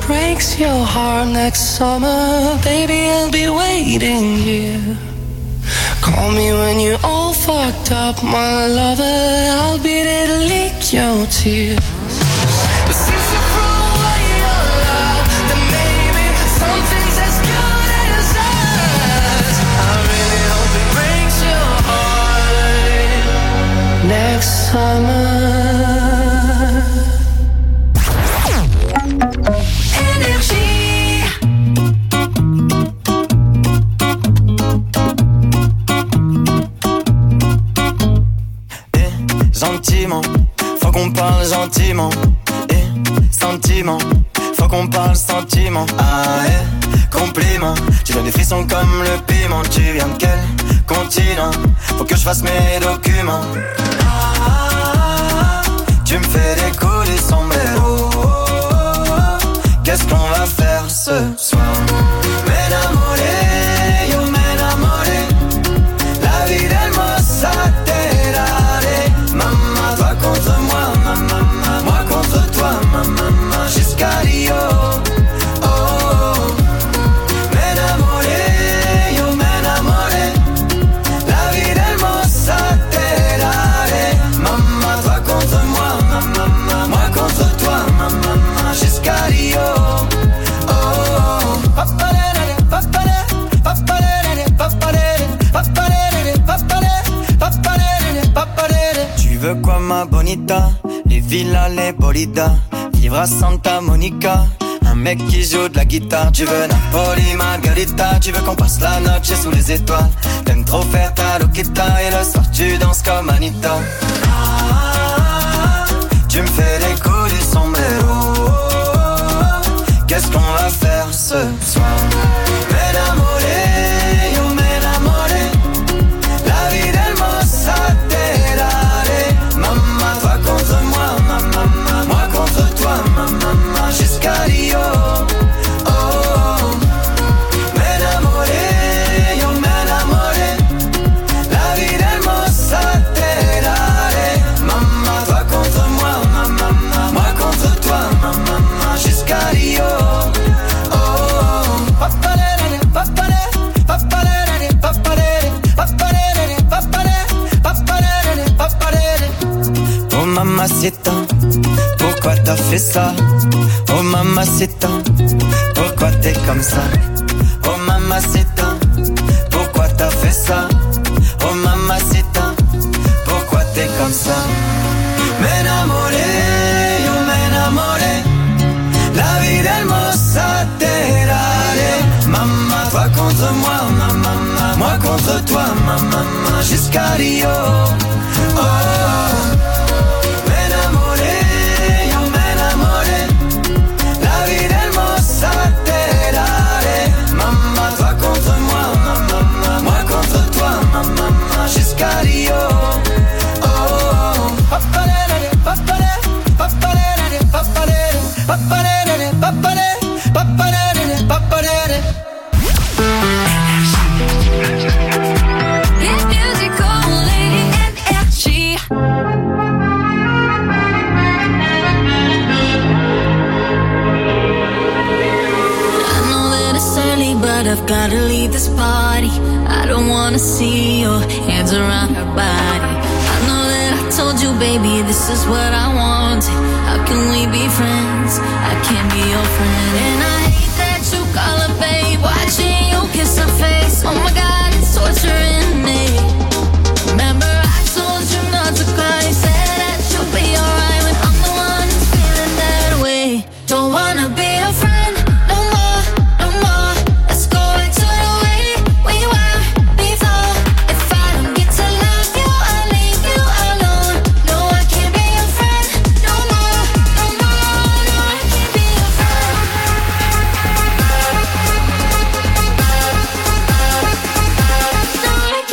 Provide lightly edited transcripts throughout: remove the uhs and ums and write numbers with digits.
breaks your heart next summer, baby, I'll be waiting here. Call me when you're all fucked up, my lover, I'll be there to lick your tears. But since you threw away your love, then maybe something's as good as us. I really hope it breaks your heart next summer. Gentiment, faut qu'on parle gentiment. Sentiment, faut qu'on parle sentiment. Ah compliment, tu donnes des frissons comme le piment. Tu viens de quel continent? Faut que je fasse mes documents. Tu me fais décoller sombrero. Qu'est-ce qu'on va faire ce soir? M'enamoré, yo m'enamoré. La vie d'hermosa te daré. Maman, toi contre moi, maman, moi contre toi, maman, jusqu'à Rio. Oh, oh. M'enamoré, yo m'enamoré. La vie d'hermosa te daré. Maman, toi contre moi, maman, moi contre toi, maman, jusqu'à Rio. Oh, oh. Papalere, papalere, papalere, papalere, papalere, papalere, papalere, papalere. Tu veux quoi ma bonita? Les villas, les bolidas, vivre à Santa Monica, un mec qui joue de la guitare. Tu veux Napoli, Margarita, tu veux qu'on passe la noche sous les étoiles. T'aimes trop faire ta loquita et le soir tu danses comme Anita. Tu me fais des coups du sombrero. Qu'est-ce qu'on va faire ce soir? M'enamoré, yo m'enamoré. La vie d'hermosa te daré. Maman, toi contre moi, maman, moi contre toi, maman, jusqu'à Rio. Oh, oh. M'enamoré, yo m'enamoré. La vie d'hermosa te daré. Maman, toi contre moi, maman, moi contre toi, maman, jusqu'à Rio. Oh, oh. Papalere, papalere, papalere, papalere, papalere, papalere, papalere, papalere. Oh mamacita, pourquoi t'as fait ça? Oh mamacita, pourquoi t'es comme ça? Oh mamacita, pourquoi t'as fait ça? Oh mamacita, pourquoi t'es comme ça? M'enamoré, yo m'enamoré. La vie d'hermosa te daré. Maman, toi contre moi, maman, moi contre toi, maman, jusqu'à Rio. Oh, oh. M'enamoré, yo m'enamoré. La vie d'hermosa te daré. Maman, toi contre moi, maman, moi contre toi, maman, jusqu'à Rio. Oh, oh. Papalere, papalere, papalere, papalere, papalere, papalere, papalere, papalere. Get musical, lady, energy. I know that it's early, but I've gotta leave this party. I don't wanna see your hands around her body. I know that I told you, baby, this is what I wanted. How can we be friends? I can't be your friend. And I hate that you call her babe, watching you kiss her face. Oh my God, it's torturing me. Remember I told you not to cry, said that you'll be alright when I'm the one who's feeling that way. Don't wanna be a friend no more, no more. Let's go back to the way we were before. If I don't get to love you, I'll leave you alone. No, I can't be your friend no more, no more. No, I can't be your friend. No, I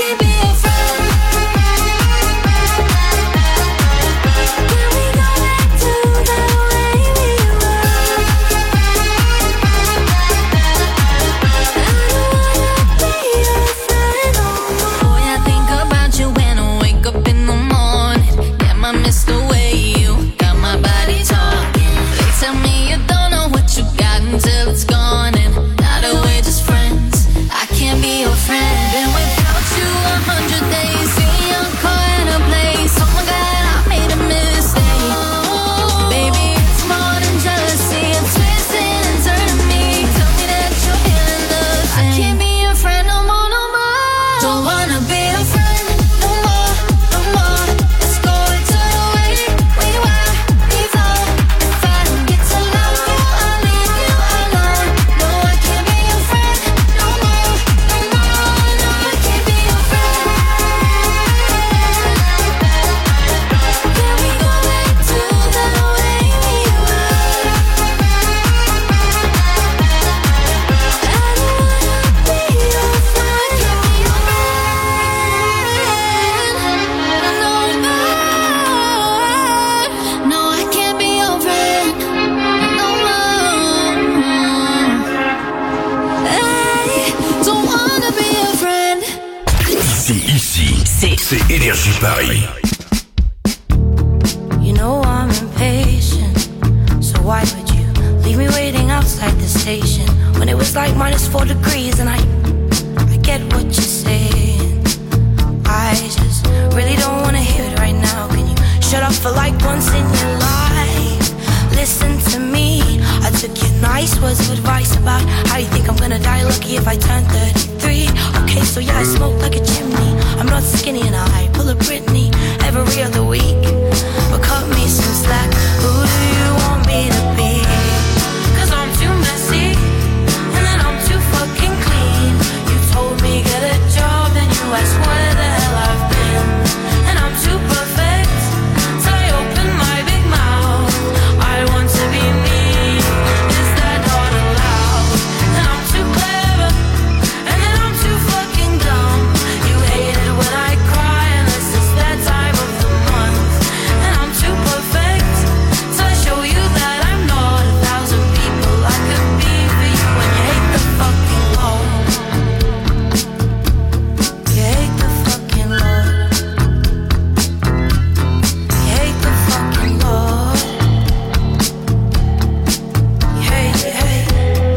c'est Énergie Paris. You know I'm impatient, so why would you leave me waiting outside the station when it was like -4 degrees? And I get what you're saying. I just really don't wanna hear it right now. Can you shut up for like once in your life? Listen to me. I took your nice words of advice about how you think I'm gonna die lucky if I turn 33. Okay, so yeah, I smoke like a chimney. I'm not skinny and I pull a Britney every other week. But cut me some slack. Who do you want me to be? 'Cause I'm too messy and then I'm too fucking clean. You told me get a job and you asked where the hell I've been. And I'm too perfect, so I open my big mouth. I want to be me. Is that not allowed? And I'm too clever and then I'm too fucking dumb. You hate it when I cry unless it's that time of the month. And I'm too perfect, so I show you that I'm not 1,000 people I could be for you. And you hate the fucking Lord. You hate the fucking Lord. You hate the fucking Lord. You hate, you hate.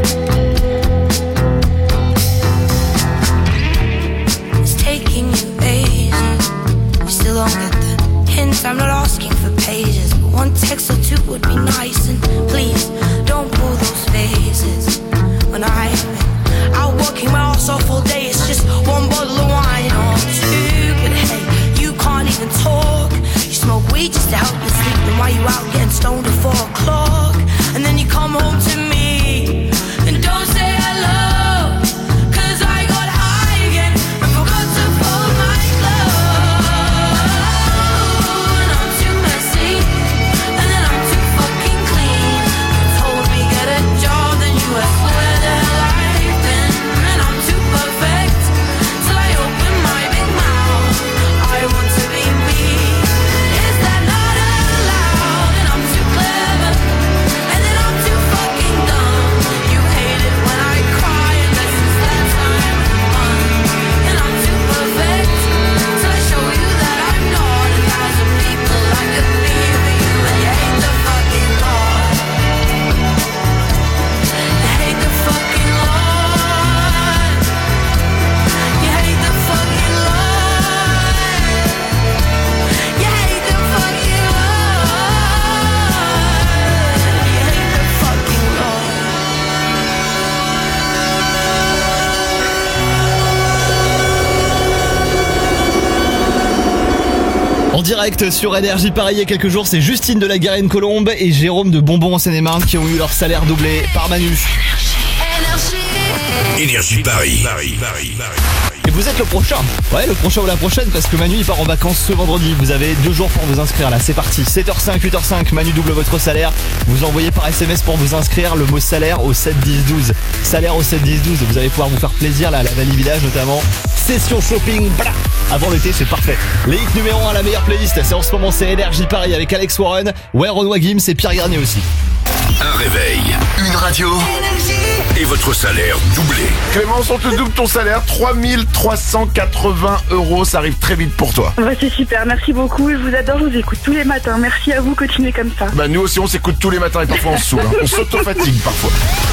It's taking you ages. You still don't get the hints. I'm not asking for pages, but one text or two would be nice. And please don't pull those faces. When I've been out working my ass off all day, it's just one bottle of wine or two. But hey, you can't even talk. You smoke weed just to help you sleep. Then why you out getting stoned at 4 o'clock? And then you come home to me and don't say hello. 'Cause I got high again and forgot to fold my clothes. And I'm too messy and then I'm too fucking clean. You told me get a job, then you asked where the hell I've been. And I'm too perfect, so I open my big mouth. I want to be me. Is that not allowed? And I'm too clever and then I'm too fucking dumb. You hate it when I cry unless it's that time of the month. And I'm too perfect, so I show you that I'm not 1,000 people I could be for you. And you hate the fucking Lord. You hate the fucking Lord. You hate the fucking Lord. You hate the fucking Lord. You hate the fucking Lord. En direct sur Énergie Paris il y a quelques jours, c'est Justine de la Garenne-Colombe et Jérôme de Bonbon en Seine-et-Marne qui ont eu leur salaire doublé par Manu. Énergie Paris. Et vous êtes le prochain. Ouais, le prochain ou la prochaine parce que Manu il part en vacances ce vendredi. Vous avez 2 jours pour vous inscrire là, c'est parti. 7h05, 8h05, Manu double votre salaire. Vous envoyez par SMS pour vous inscrire le mot salaire au 7 10 12. Salaire au 7 10 12. Vous allez pouvoir vous faire plaisir là à la Valley Village notamment. Session shopping, blah. Avant l'été, c'est parfait. Les hits numéro 1 à la meilleure playlist, c'est en ce moment, c'est Énergie Paris avec Alex Warren, Renoir Gims et Pierre Garnier aussi. Un réveil, une radio et votre salaire doublé. Clémence, on te double ton salaire, 3 380 €, ça arrive très vite pour toi. Bah, c'est super, merci beaucoup, je vous adore, je vous écoute tous les matins, merci à vous, continuez comme ça. Bah nous aussi on s'écoute tous les matins et parfois on se saoule, hein. On s'auto-fatigue parfois.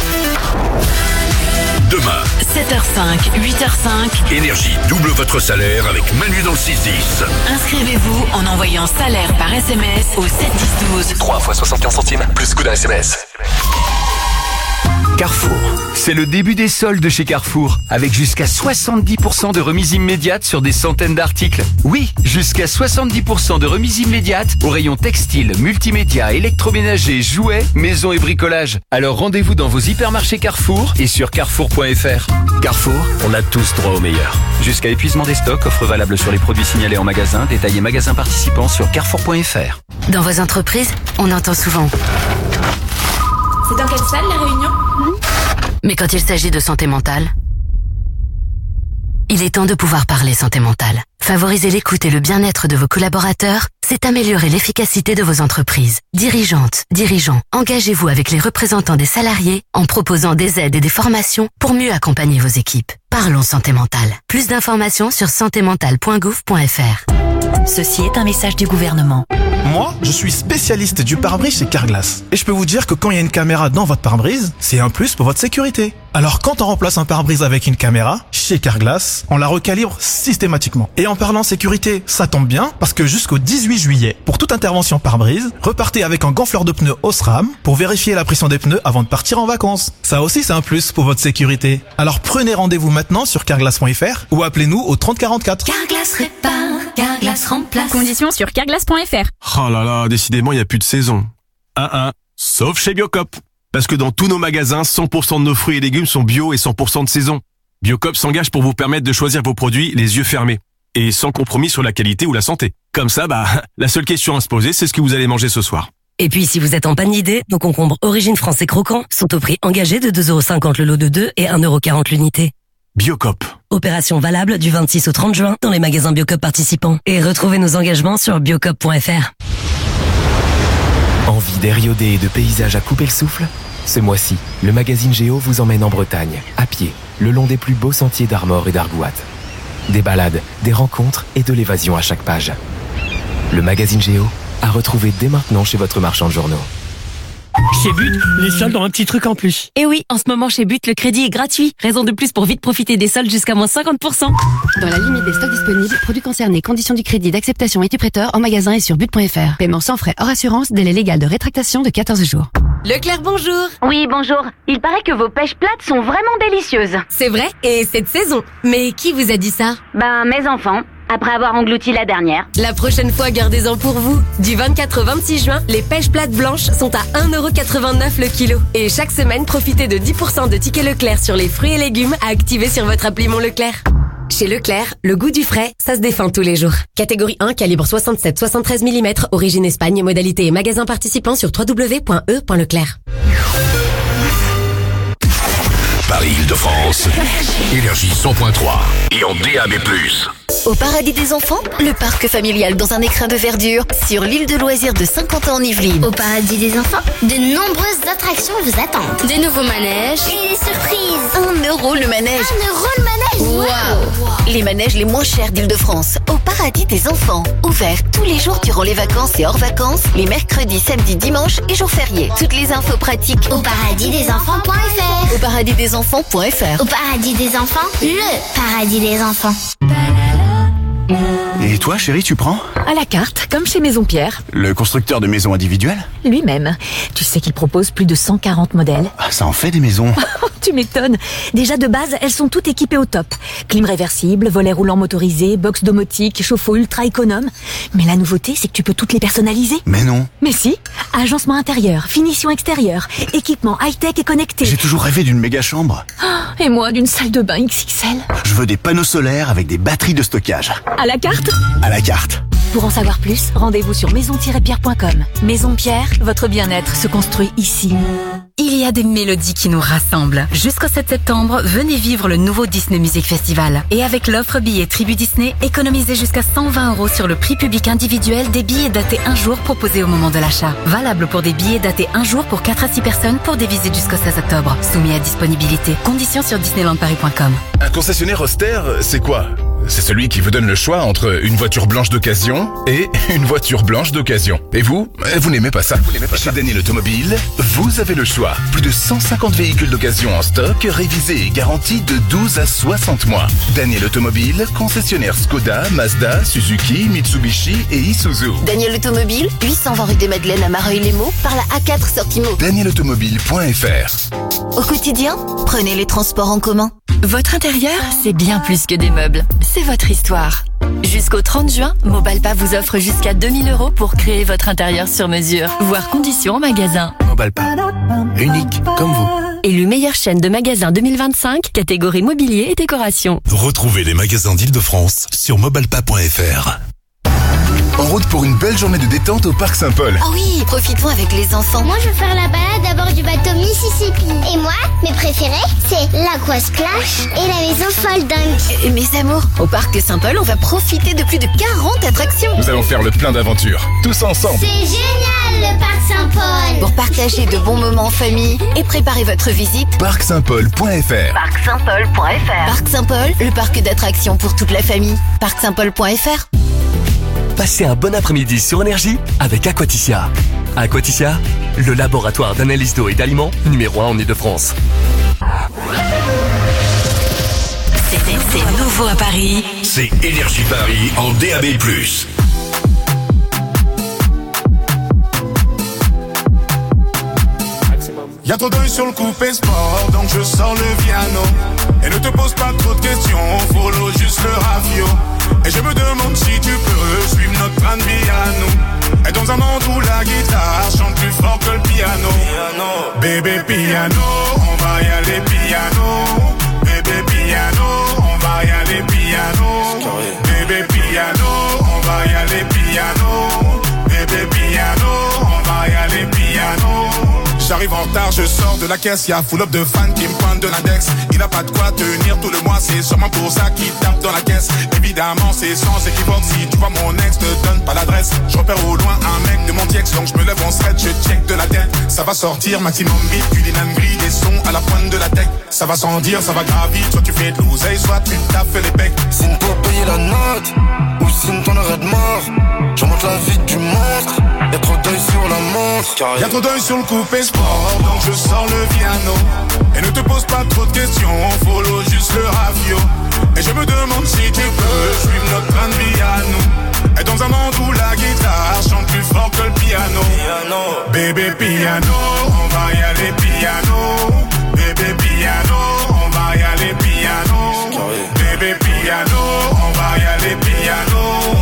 Demain, 7h05, 8h05. Énergie double votre salaire avec Manu dans le 6-10. Inscrivez-vous en envoyant salaire par SMS au 7 10 12. 3 fois 75 centimes, plus coût d'un SMS. Carrefour. C'est le début des soldes chez Carrefour, avec jusqu'à 70% de remise immédiate sur des centaines d'articles. Oui, jusqu'à 70% de remise immédiate au rayon textile, multimédia, électroménager, jouets, maison et bricolage. Alors rendez-vous dans vos hypermarchés Carrefour et sur carrefour.fr. Carrefour, on a tous droit au meilleur. Jusqu'à épuisement des stocks, offre valable sur les produits signalés en magasin, détaillés magasins participants sur carrefour.fr. Dans vos entreprises, on entend souvent. C'est dans quelle salle la réunion ? Mais quand il s'agit de santé mentale, il est temps de pouvoir parler santé mentale. Favoriser l'écoute et le bien-être de vos collaborateurs, c'est améliorer l'efficacité de vos entreprises. Dirigeantes, dirigeants, engagez-vous avec les représentants des salariés en proposant des aides et des formations pour mieux accompagner vos équipes. Parlons santé mentale. Plus d'informations sur santémentale.gouv.fr. Ceci est un message du gouvernement. Moi, je suis spécialiste du pare-brise chez Carglass. Et je peux vous dire que quand il y a une caméra dans votre pare-brise, c'est un plus pour votre sécurité. Alors quand on remplace un pare-brise avec une caméra, chez Carglass, on la recalibre systématiquement. Et en parlant sécurité, ça tombe bien, parce que jusqu'au 18 juillet, pour toute intervention pare-brise, repartez avec un gonfleur de pneus Osram pour vérifier la pression des pneus avant de partir en vacances. Ça aussi, c'est un plus pour votre sécurité. Alors prenez rendez-vous maintenant sur carglass.fr ou appelez-nous au 30 44. Carglass répare, Carglass remplace. Conditions sur carglass.fr. Oh là là, décidément, il n'y a plus de saison. Sauf chez Biocop. Parce que dans tous nos magasins, 100% de nos fruits et légumes sont bio et 100% de saison. Biocop s'engage pour vous permettre de choisir vos produits les yeux fermés. Et sans compromis sur la qualité ou la santé. Comme ça, la seule question à se poser, c'est ce que vous allez manger ce soir. Et puis, si vous êtes en panne d'idées, nos concombres Origine France et Croquants sont au prix engagé de 2,50€ le lot de 2 et 1,40€ l'unité. Biocop. Opération valable du 26 au 30 juin dans les magasins Biocop participants. Et retrouvez nos engagements sur biocop.fr. Envie d'air iodé et de paysages à couper le souffle ? Ce mois-ci, le magazine Géo vous emmène en Bretagne, à pied, le long des plus beaux sentiers d'Armor et d'Argoat. Des balades, des rencontres et de l'évasion à chaque page. Le magazine Géo, à retrouver dès maintenant chez votre marchand de journaux. Chez But, les soldes ont un petit truc en plus. Et oui, en ce moment chez But, le crédit est gratuit. Raison de plus pour vite profiter des soldes jusqu'à moins 50%. Dans la limite des stocks disponibles, produits concernés, conditions du crédit, d'acceptation et du prêteur en magasin et sur but.fr. Paiement sans frais hors assurance, délai légal de rétractation de 14 jours. Leclerc, bonjour. Oui, bonjour. Il paraît que vos pêches plates sont vraiment délicieuses. C'est vrai, et cette saison. Mais qui vous a dit ça? Mes enfants. Après avoir englouti la dernière. La prochaine fois, gardez-en pour vous. Du 24 au 26 juin, les pêches plates blanches sont à 1,89€ le kilo. Et chaque semaine, profitez de 10% de tickets Leclerc sur les fruits et légumes à activer sur votre appli Mon Leclerc. Chez Leclerc, le goût du frais, ça se défend tous les jours. Catégorie 1, calibre 67-73 mm, origine Espagne, modalité et magasin participant sur www.e.leclerc. Paris-Île-de-France, Énergie 100.3 et en DAB+. Au Paradis des Enfants, le parc familial dans un écrin de verdure sur l'île de loisirs de Saint-Quentin en Yvelines. Au Paradis des Enfants, de nombreuses attractions vous attendent. Des nouveaux manèges et des surprises. 1€ le manège. 1€ le manège. Waouh! Les manèges les moins chers d'Île-de-France. Au Paradis des Enfants. Ouvert tous les jours durant les vacances et hors vacances, les mercredis, samedis, dimanches et jours fériés. Toutes les infos pratiques au paradisdesenfants.fr. Au paradisdesenfants.fr. Au Paradis des Enfants, le Paradis des Enfants. Et toi, chérie, tu prends ? À la carte, comme chez Maison Pierre. Le constructeur de maisons individuelles ? Lui-même. Tu sais qu'il propose plus de 140 modèles. Ah, ça en fait des maisons. Tu m'étonnes. Déjà de base, elles sont toutes équipées au top. Clim réversible, volet roulant motorisé, box domotique, chauffe-eau ultra économe. Mais la nouveauté, c'est que tu peux toutes les personnaliser. Mais non. Mais si. Agencement intérieur, finition extérieure, équipement high-tech et connecté. J'ai toujours rêvé d'une méga chambre. Et moi, d'une salle de bain XXL. Je veux des panneaux solaires avec des batteries de stockage. À la carte ? À la carte. Pour en savoir plus, rendez-vous sur maison-pierre.com. Maison Pierre, votre bien-être se construit ici. Il y a des mélodies qui nous rassemblent. Jusqu'au 7 septembre, venez vivre le nouveau Disney Music Festival. Et avec l'offre billets Tribu Disney, économisez jusqu'à 120€ sur le prix public individuel des billets datés un jour proposés au moment de l'achat. Valable pour des billets datés un jour pour 4 à 6 personnes pour des visites jusqu'au 16 octobre. Soumis à disponibilité. Conditions sur disneylandparis.com. Un concessionnaire Auster, c'est quoi ? C'est celui qui vous donne le choix entre une voiture blanche d'occasion et une voiture blanche d'occasion. Et vous n'aimez pas ça. Chez Daniel Automobile, vous avez le choix. Plus de 150 véhicules d'occasion en stock, révisés et garantis de 12 à 60 mois. Daniel Automobile, concessionnaire Skoda, Mazda, Suzuki, Mitsubishi et Isuzu. Daniel Automobile, 820 rue des Madeleines à Mareuil-les-Maux, par la A4 sortie Meaux. DanielAutomobile.fr. Au quotidien, prenez les transports en commun. Votre intérieur, c'est bien plus que des meubles. C'est votre histoire. Jusqu'au 30 juin, Mobalpa vous offre jusqu'à 2000€ pour créer votre intérieur sur mesure. Voir conditions en magasin. Mobalpa. Unique comme vous. Élu meilleure chaîne de magasins 2025, catégorie mobilier et décoration. Retrouvez les magasins d'Île-de-France sur mobalpa.fr. On route pour une belle journée de détente au Parc Saint-Paul. Oh oui, profitons avec les enfants. Moi, je veux faire la balade à bord du bateau Mississippi. Et moi, mes préférés, c'est l'Aqua Splash et la maison folle dingue. Mes amours, au Parc Saint-Paul, on va profiter de plus de 40 attractions. Nous allons faire le plein d'aventures, tous ensemble. C'est génial, le Parc Saint-Paul. Pour partager de bons moments en famille et préparer votre visite, parcsaintpaul.fr. parcsaintpaul.fr. Parc Saint-Paul, le parc d'attractions pour toute la famille. Parcsaintpaul.fr. Passez un bon après-midi sur Énergie avec Aquaticia. Aquaticia, le laboratoire d'analyse d'eau et d'aliments numéro 1 en Ile-de-France. C'est nouveau à Paris. C'est Énergie Paris en DAB+. Y'a trop d'œil sur le coupé sport, donc je sors le piano. Et ne te pose pas trop de questions, follow juste le ravio. Et je me demande si tu peux suivre notre train de vie à nous. Et dans un monde où la guitare chante plus fort que le piano. Bébé piano, on va y aller piano. Bébé piano, on va y aller piano. Bébé piano, on va y aller piano. Bébé piano, on va y aller piano. J'arrive en retard, je sors de la caisse, y'a full up de fans qui me pointent de l'index. Il a pas de quoi tenir tout le mois, c'est sûrement pour ça qu'il tape dans la caisse. Évidemment, c'est sans équivoque, si tu vois mon ex, te donne pas l'adresse. Je repère au loin un mec de mon ex, donc je me lève en stretch, je check de la tête. Ça va sortir maximum vite, du dynamique, des sons à la pointe de la tech. Ça va sans dire, ça va grave vite, soit tu fais de l'oseille, soit tu taffes les becs. Signe pour payer la note, ou signe ton arrêt de mort. Je monte la vie du monstre, y'a trop d'œil sur la montre. Y'a trop d'œil sur le coupé sport, donc je sors le piano. Et ne te pose pas trop de questions, follow juste le ravio. Et je me demande si tu peux suivre notre train de vie à nous. Et dans un monde où la guitare chante plus fort que le piano. Bébé piano, on va y aller piano. Bébé piano, on va y aller piano. Bébé piano, on va y aller piano.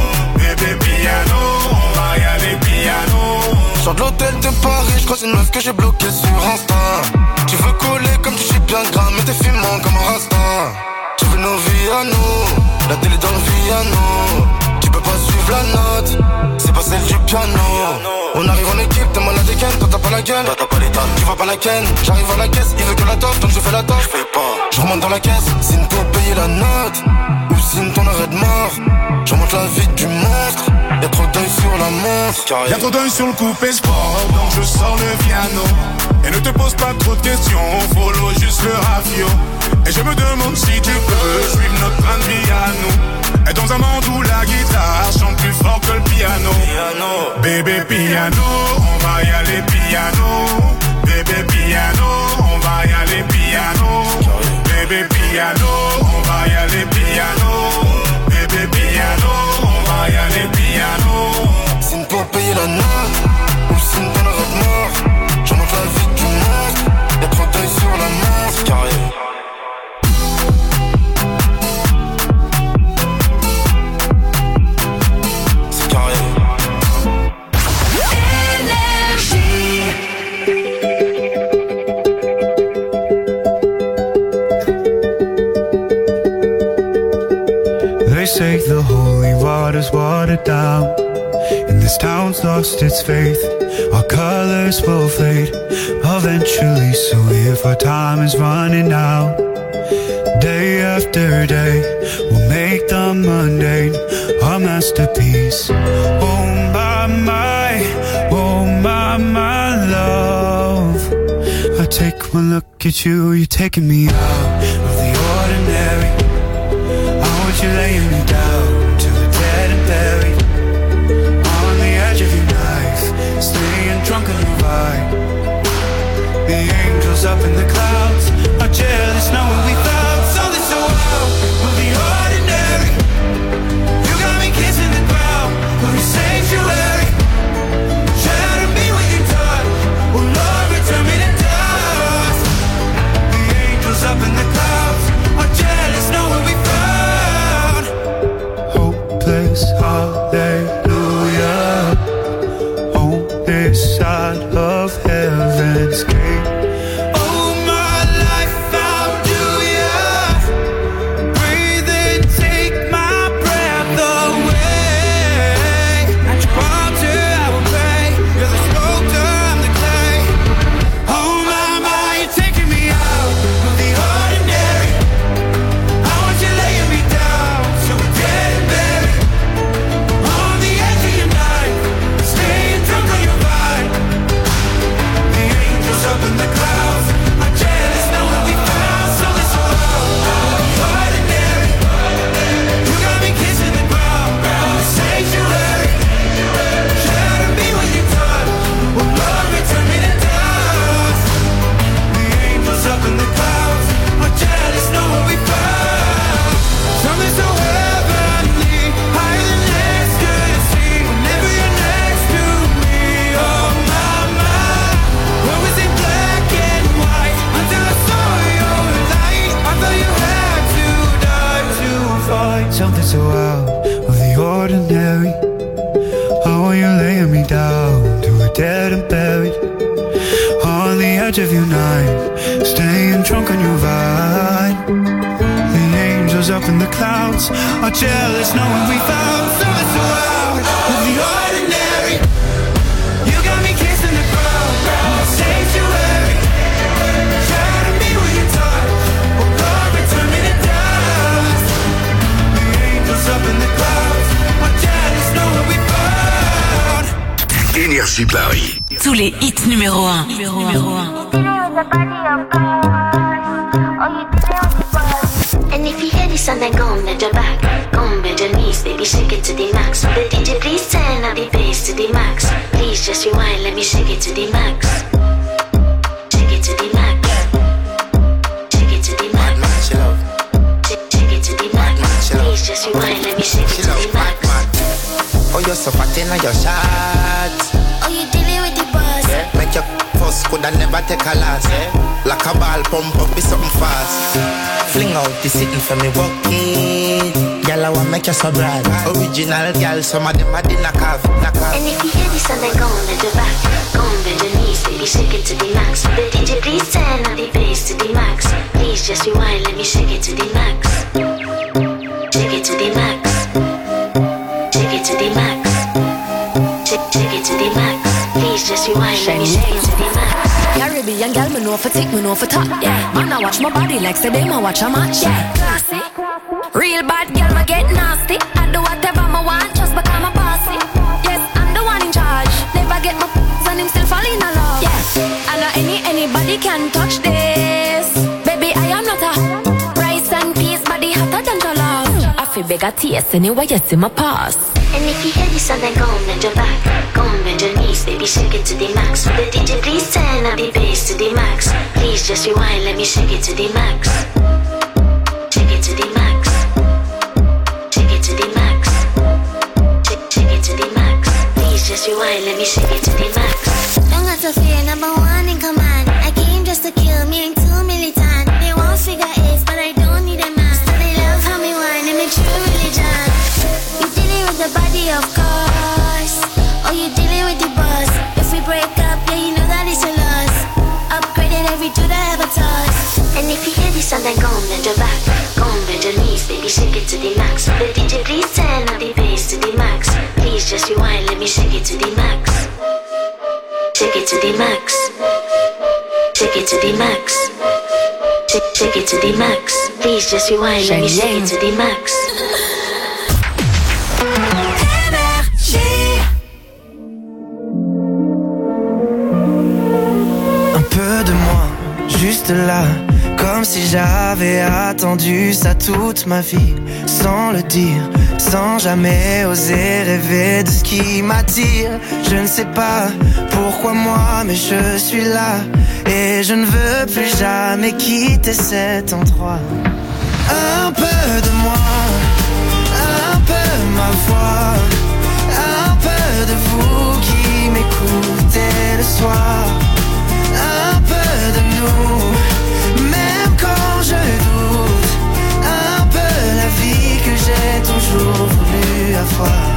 Bébé piano, on va y aller piano. Sors de l'hôtel de Paris, je croise une meuf que j'ai bloquée sur Insta. Tu veux coller comme tu sais bien gras, mais t'es fumant comme un rasta. Tu veux nos vies à nous, la télé dans le piano. Tu peux pas suivre la note, c'est pas celle du piano. On arrive en équipe, t'es malade et ken, toi t'as pas la gueule, toi t'as pas l'état, tu vois pas la ken. J'arrive à la caisse, il veut que la toffe, donc je fais la toffe. Je fais pas, je remonte dans la caisse, signe pour payer la note, ou signe ton arrêt de mort. Je remonte la vie du monstre, y'a trop d'œil sur la montre. Y'a trop d'œil sur le coupé sport, donc je sors le piano. Et ne te pose pas trop de questions, follow juste le ravio. Et je me demande si tu peux suivre notre train de vie à nous. Et dans un monde où la guitare chante plus fort que le piano. Bébé piano, on va y aller piano. Bébé piano, on va y aller piano. Bébé piano, on va y aller piano. Bébé piano, on va y aller piano. Signe pour payer la note, ou signe ton arrêt de mort. Je monte la vie du monstre, y'a trop d'œil sur la montre. Carré. They say the holy water's watered down, and this town's lost its faith. Our colors will fade eventually, so if our time is running out, day after day we'll make the mundane our masterpiece. Oh my love, I take one look at you, you're taking me out of the ordinary. I want you laying me down to the dead and buried, on the edge of your knife, staying drunk on the ride. The angels up in the clouds are jealous knowing we found something so wild. We'll be ordinary. You got me kissing the ground, we'll be sanctuary. Shatter me with your touch, oh Lord, return me to dust. The angels up in the clouds are jealous knowing we found hopeless hallelujah on this side of heaven's gate. Oh my life found you, yeah. Breathe and take my breath away. I something so out of the ordinary. How are you laying me down to a dead and buried on the edge of your night, staying drunk on your vine. The angels up in the clouds are jealous knowing we found something so out of the ordinary. You got me kissing the ground in the sanctuary, trying to be where you touch, oh Lord, return me to dust. The angels up in the clouds are jealous knowing we found. Énergie Paris. Tous les hits numéro 1. And if you hear this song, then go bend your back, go bend your knees, baby, shake it to the max. The DJ please turn up the bass to the max. Please just rewind, let me shake it to the max. Shake it to the max. Shake it to the max. Shake it to the max. Please just rewind, let me shake it to the max. Oh, you're so fat in your shots. Oh, you dealing with the boss? Yeah. Make your first could I never take a loss. Yeah. Like a ball pump up with something fast. Fling out the sitting for me walk it. Girl, I want make you so bright. Original girl, some of them are the knock off. And if you hear this song, then go bend your back, go bend your knees, baby, shake it to the max. The DJ please turn up the bass to the max. Please just rewind, let me shake it to the max. Shake it to the max. Shake it to the max. Shake it to the max. Please just rewind, let me shake it to the max. Caribbean girl, me know for tick, me know for top. Yeah, man, I watch my body like say they ma watch a match. Yeah, classy, real bad girl, me get nasty. I do whatever I want, just because I'm bossy. Yes, I'm the one in charge. Never get my and him still fall in love. Yeah, I know anybody can touch this. Baby, I am not a rice and peas, body hotter than jollof. I feel big at taste anyway, you see my pass. And if you hear this song, then go bend your back, go bend your knees, baby, shake it to the max. The DJ please turn up the bass to the max. Please just rewind, let me shake it to the max. Shake it to the max. Shake it to the max. Shake it to the max. Please just rewind, let me shake it to the max. Don't got to fear, number one in command. I came just to kill me and too militant. They won't figure it, but I don't need a man. So they love how me whine and make true religion. You dealing with the body, of course. Oh, you dealing with the boss. If we break up, yeah, you know that it's a loss. Upgraded every dude I ever tossed. And if you hear this song, then go bend your back, go bend your knees, baby, shake it to the max. The DJ please turn up the bass to the max. Please just rewind, let me shake it to the max. Shake it to the max. Shake it to the max. Shake it to the max. Please just rewind, let me shake it to the max. Un peu de moi, juste là, comme si j'avais attendu ça toute ma vie, sans le dire, sans jamais oser rêver de ce qui m'attire. Je ne sais pas pourquoi moi, mais je suis là, et je ne veux plus jamais quitter cet endroit. Un peu de moi, un peu ma voix, un peu de vous qui m'écoutez le soir. Un peu de nous, même quand je doute. Un peu la vie que j'ai toujours voulu avoir.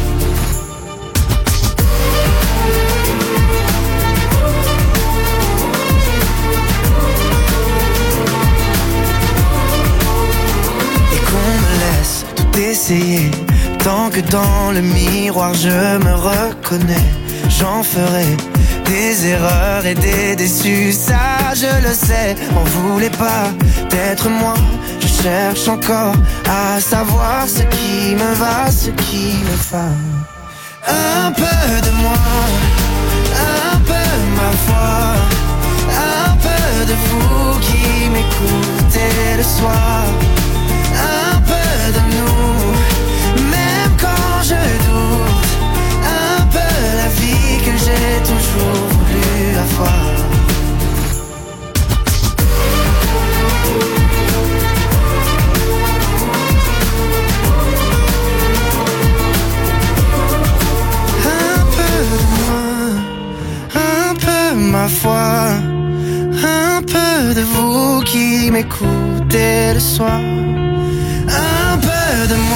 Et qu'on me laisse tout essayer, tant que dans le miroir je me reconnais. J'en ferai des erreurs et des déçus, ça je le sais. On voulait pas d'être moi, je cherche encore à savoir ce qui me va, ce qui me va. Un peu de moi, un peu ma voix, un peu de vous qui m'écoutez le soir. Un peu de nous, même quand je doute. Un peu la vie que j'ai toujours voulu avoir. Un peu de moi, un peu ma foi, un peu de vous qui m'écoutez le soir. Un peu de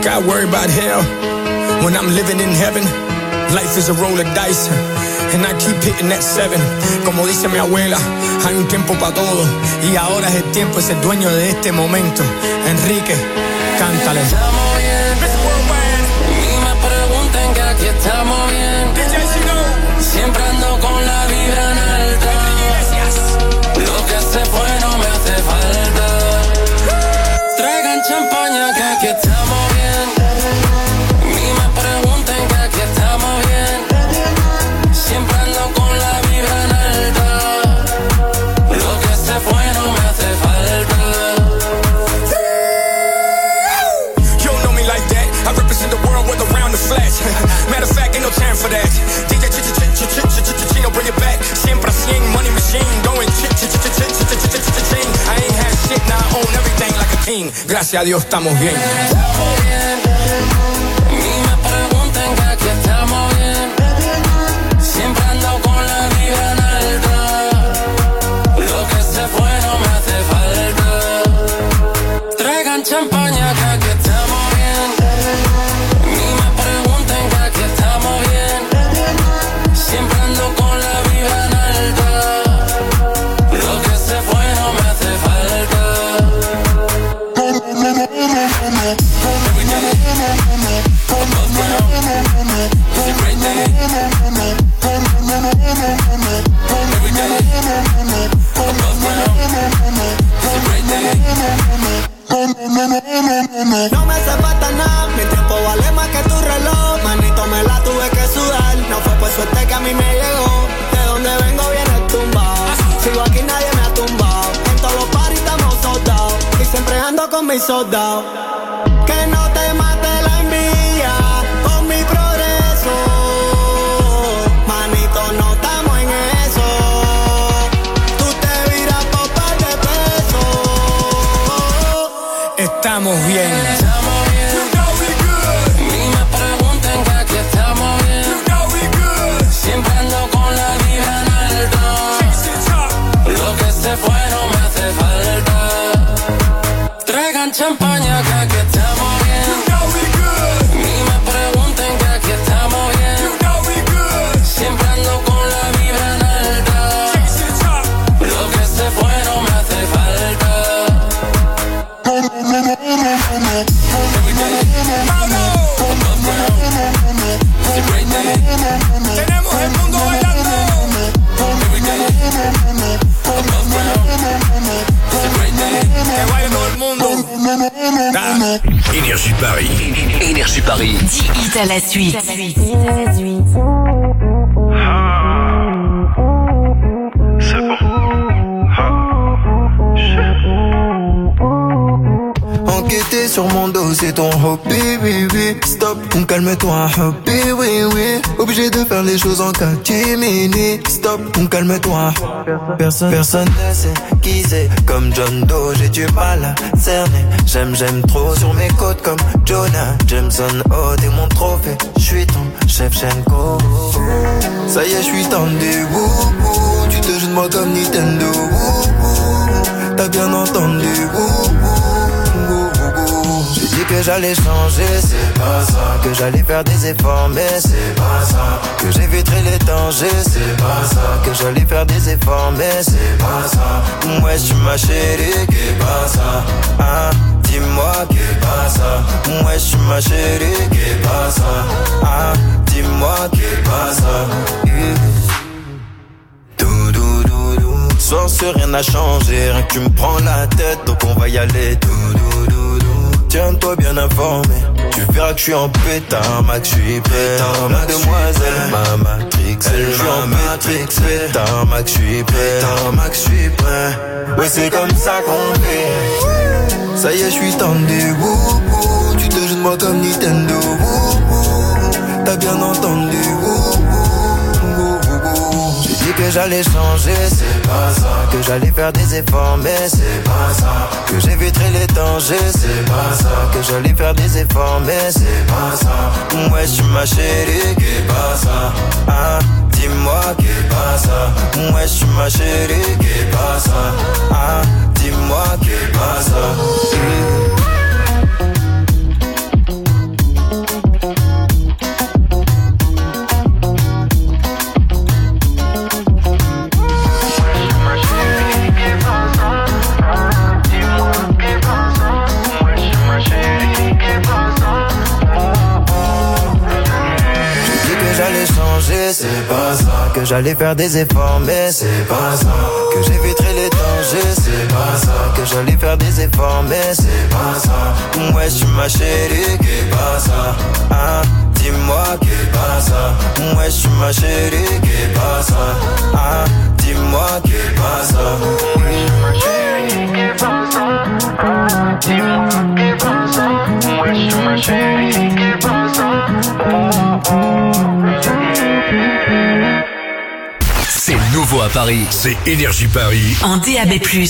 Got worried about hell when I'm living in heaven. Life is a roll of dice, and I keep hitting that 7. Como dice mi abuela, hay un tiempo para todo, y ahora es el tiempo, es el dueño de este momento. Enrique, cántale. Estamos bien, ni me pregunten que aquí estamos bien. Siempre ando con la vibra en alta. Lo que se fue no me hace falta. Traigan champaña que aquí estamos bien. Ni me pregunten que aquí estamos bien. Siempre ando con la vibra en alta. Lo que se fue no me hace falta. You don't know me like that. I represent the world with around the flash. Matter of fact, ain't no time for that. DJ Chino, bring it back. Siempre 100, money machine. Going ching. I ain't had shit, now I own everything like a king. Gracias a Dios estamos bien. Estamos bien. Ni me pregunten que aquí estamos bien. Siempre ando con la vibra en alta. Lo que se fue no me hace falta. Traigan champaña que aquí estamos bien. Ni me pregunten que aquí estamos bien. Siempre ando con la vibra en alta. Lo que se fue no me hace falta. No me hace falta nada, mi tiempo vale más que tu reloj. Manito, me la tuve que sudar. No fue por suerte que a mí me llegó. De donde vengo viene tumbado. Sigo aquí, nadie me ha tumbado. En todos los paris estamos soldados. Y siempre ando con mis soldados. Que no te mate la envidia con mi progreso. Manito, no estamos en eso. Tú te viras por par de pesos. Estamos bien. Estamos bien. Ni me pregunten que aquí estamos bien. Siempre ando con la vibra en alta. Lo que se fue no me hace falta. Traigan champaña que aquí estamos bien. Ni me pregunten que aquí estamos bien. Siempre ando con la vibra en alta. Lo que se fue no me hace falta. Tenemos el mundo bailando. Que baile todo el mundo. Énergie Paris. Énergie Paris. 10 hits à la suite. C'est bon. Enquêter sur mon dos, c'est ton hobby, oui, oui. Stop, calme-toi, hobby, oui, oui. Obligé de faire les choses en catimini. Stop, calme-toi. Personne ne sait qui c'est. Comme John Doe, j'ai du mal à cerner. J'aime trop sur mes côtes comme Jonah Jameson. Oh, t'es mon trophée. J'suis ton chef Shenko. Ça y est, j'suis tendu. Tu te joues de moi comme Nintendo. T'as bien entendu. J'ai dit que j'allais changer, c'est pas ça. Que j'allais faire des efforts, mais c'est pas ça. Que j'éviterai les dangers, c'est pas ça. Que j'allais faire des efforts, mais c'est pas ça. Ouais, tu ma chérie, qu'est pas ça. Ah, dis-moi qu'est pas ça. Ouais, tu ma chérie, qu'est pas ça. Ah, dis-moi qu'est pas ça. Sans rien n'a changé, rien que tu me prends la tête, donc on va y aller. Tiens-toi bien informé, tu verras que je suis en pétard, Max, je suis prêt. Mademoiselle, ma matrix, je suis en matrix, pétard, Max, je suis prêt. Max, je suis prêt. Ouais, c'est comme ça qu'on fait. Ça y est, je suis tendu. Tu te joues de moi comme Nintendo. T'as bien entendu. J'ai dit que j'allais changer, c'est pas ça. Que j'allais faire des efforts, mais c'est pas ça. Que j'éviterai les dangers, c'est pas ça. Que j'allais faire des efforts, mais c'est pas ça. Ouais, tu ma chérie, qu'est pas ça. Ah, dis-moi qu'est pas ça. Ouais, tu ma chérie, qu'est pas ça. Ah, dis-moi qu'est pas ça. que j'allais faire des efforts, mais c'est pas ça. Que j'éviterai les dangers, c'est pas ça. Que j'allais faire des efforts, mais c'est pas ça. Ouais, je suis ma chérie, qu'est pas ça. Ah, dis-moi qu'est pas ça. Ouais, je suis ma chérie, qu'est pas ça. Ah, dis-moi qu'est pas ça. Ouais, je suis ma chérie, qu'est pas ça. Ah, dis-moi qu'est pas ça. Ouais, je suis ma chérie, qu'est pas ça. C'est nouveau à Paris. C'est Énergie Paris. En DAB+.